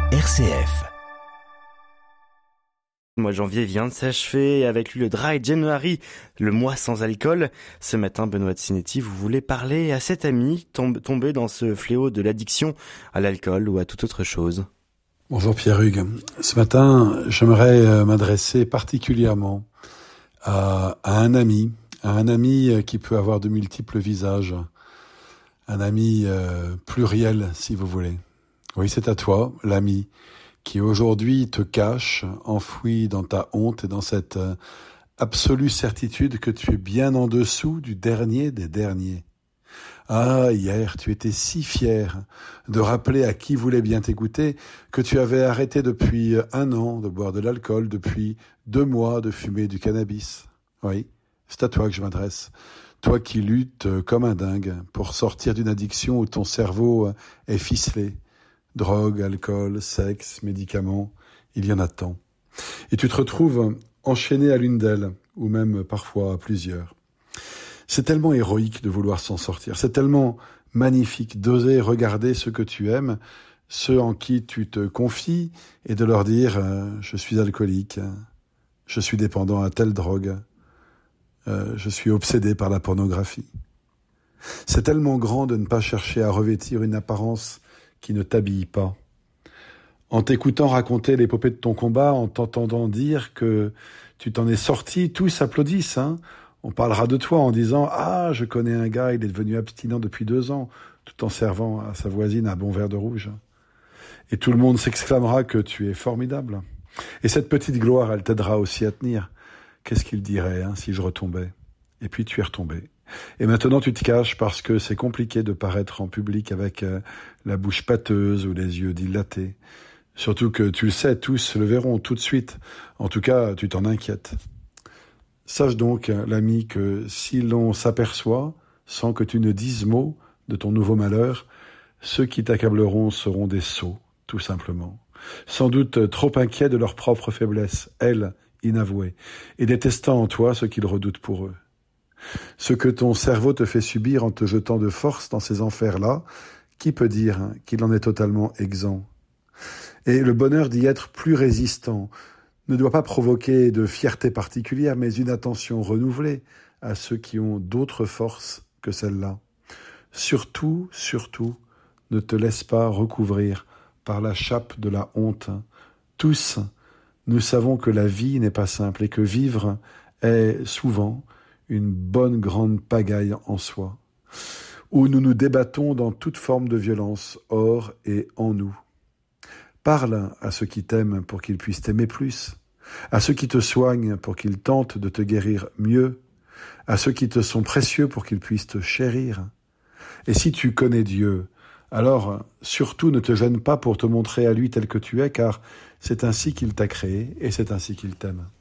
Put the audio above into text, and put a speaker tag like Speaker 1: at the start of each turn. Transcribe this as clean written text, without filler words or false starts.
Speaker 1: RCF.
Speaker 2: Le mois de janvier vient de s'achever et avec lui le Dry January, le mois sans alcool. Ce matin, Benoît Sinetti, vous voulez parler à cet ami tombé dans ce fléau de l'addiction à l'alcool ou à toute autre chose.
Speaker 3: Bonjour Pierre-Hugues. Ce matin, j'aimerais m'adresser particulièrement à un ami qui peut avoir de multiples visages, un ami pluriel si vous voulez. Oui, c'est à toi, l'ami, qui aujourd'hui te cache, enfoui dans ta honte et dans cette absolue certitude que tu es bien en dessous du dernier des derniers. Ah, hier, tu étais si fier de rappeler à qui voulait bien t'écouter que tu avais arrêté depuis 1 an de boire de l'alcool, depuis 2 mois de fumer du cannabis. Oui, c'est à toi que je m'adresse. Toi qui luttes comme un dingue pour sortir d'une addiction où ton cerveau est ficelé. Drogue, alcool, sexe, médicaments, il y en a tant. Et tu te retrouves enchaîné à l'une d'elles, ou même parfois à plusieurs. C'est tellement héroïque de vouloir s'en sortir, c'est tellement magnifique d'oser regarder ceux que tu aimes, ceux en qui tu te confies, et de leur dire « je suis alcoolique, je suis dépendant à telle drogue, je suis obsédé par la pornographie ». C'est tellement grand de ne pas chercher à revêtir une apparence qui ne t'habille pas. En t'écoutant raconter l'épopée de ton combat, en t'entendant dire que tu t'en es sorti, tous applaudissent. On parlera de toi en disant « Ah, je connais un gars, il est devenu abstinent depuis 2 ans », tout en servant à sa voisine un bon verre de rouge. Et tout le monde s'exclamera que tu es formidable. Et cette petite gloire, elle t'aidera aussi à tenir. Qu'est-ce qu'il dirait si je retombais ? Et puis tu es retombé. Et maintenant tu te caches parce que c'est compliqué de paraître en public avec la bouche pâteuse ou les yeux dilatés. Surtout que tu le sais, tous le verront tout de suite. En tout cas, tu t'en inquiètes. Sache donc, l'ami, que si l'on s'aperçoit, sans que tu ne dises mot de ton nouveau malheur, ceux qui t'accableront seront des sots, tout simplement. Sans doute trop inquiets de leur propre faiblesse, elle, inavouée, et détestant en toi ce qu'ils redoutent pour eux. Ce que ton cerveau te fait subir en te jetant de force dans ces enfers-là, qui peut dire qu'il en est totalement exempt ? Et le bonheur d'y être plus résistant ne doit pas provoquer de fierté particulière, mais une attention renouvelée à ceux qui ont d'autres forces que celle-là. Surtout, ne te laisse pas recouvrir par la chape de la honte. Tous, nous savons que la vie n'est pas simple et que vivre est souvent une bonne grande pagaille en soi, où nous nous débattons dans toute forme de violence, hors et en nous. Parle à ceux qui t'aiment pour qu'ils puissent t'aimer plus, à ceux qui te soignent pour qu'ils tentent de te guérir mieux, à ceux qui te sont précieux pour qu'ils puissent te chérir. Et si tu connais Dieu, alors surtout ne te gêne pas pour te montrer à lui tel que tu es, car c'est ainsi qu'il t'a créé et c'est ainsi qu'il t'aime.